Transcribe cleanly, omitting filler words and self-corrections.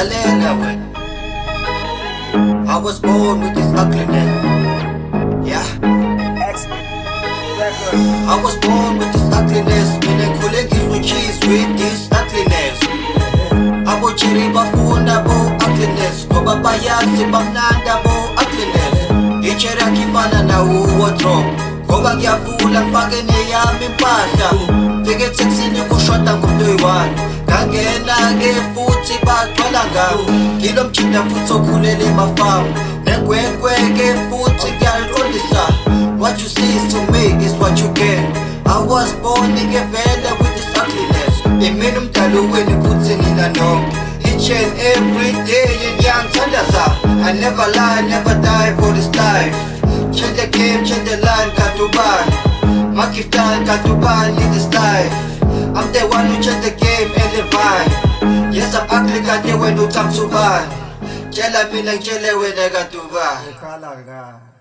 lalela wena. I was born with this ugliness. Yeah, I was born with this ugliness. Mina ngikhule ngizocheese with this ugliness. Abo cherry bafuna bo ugliness, ngoba bayazi bamnanda bo ugliness. Icherry akifana na wardrobe, ngoba ngiyavula ngifake neyami impahla. Fike etheksini kushota ngumuntu oyi-one, ngangena-ke futhi bagcwala ngawo. Ngilo mjinda futhi okhulele emafamu, negwegwe-ke futhi ngiyaliqondisa. What you see is to me is what you get. I was born ngivele with this ugliness. Imina umdala wenu futhi nina nonke. Each and every day ngiyangithandaza. I never lie, never die for this life. Change the game, change the line, katubani. Makiftan, katubani in this life. I'm the one who changed the game and the vibe. Yes, I'm ugly, kade wenu tamsubani. Tshela mina ngitshele wena katubani.